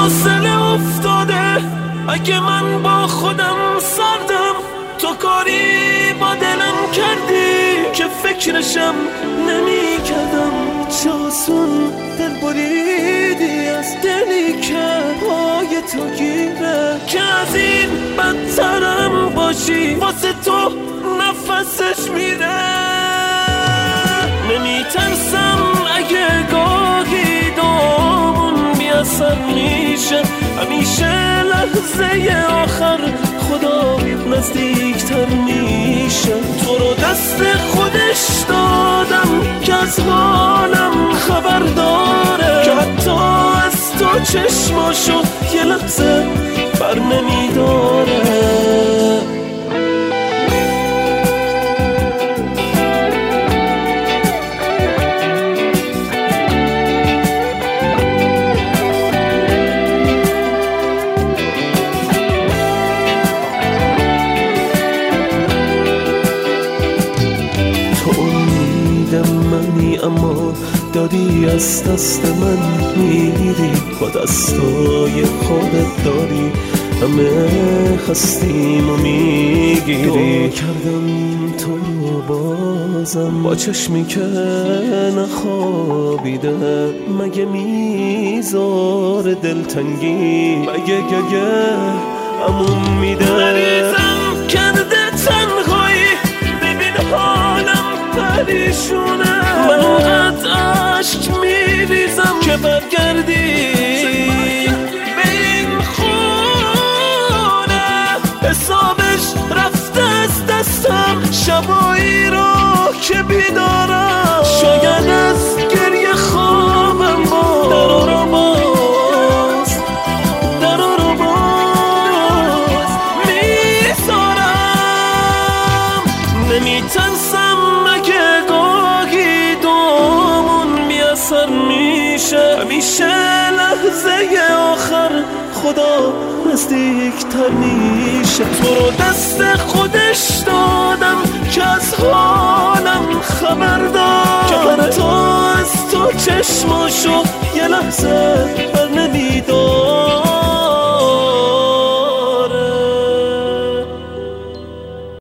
فاصله افتاده. اگه من با خودم سردم، تو کاری با دلم کردی که فکرشم نمی کردم. چه آسون دل بریدی از دلی که پای تو گیره، که از این بدترم باشی واسه تو نفسش میره. نمی ترسم اگه گاهی دامون بیاثر میشه، همیشه لحظه آخر خدا نزدیکتر میشه. تو رو دست خودش دادم که از حالم خبر داره، که حتی از تو چشماشو یه لحظه بر نمیداره. منی اما داری از دست من میری، با دستای خودت داری همه هستیم و میگیری. کردم تو رو بازم با چشمی که نخوابیده، مگه میذار دلتنگی، مگه گگه امون میده. مریضم کرده تنهایی، ببین حالم پریشونه. من قد عشق میریزم که برگردی به این خونه. حسابش رفته از دستم شبایی رو که بیدارم. شاید از گریه خوابم باز درو رو باز میذارم. نمیترسم اگه گاهی دومون بیاثر میشه، همیشه لحظه آخر خدا نزدیکتر میشه. تو رو دست خودش دادم که از حالم خبر دار، که حتی از تو چشماشو یه لحظه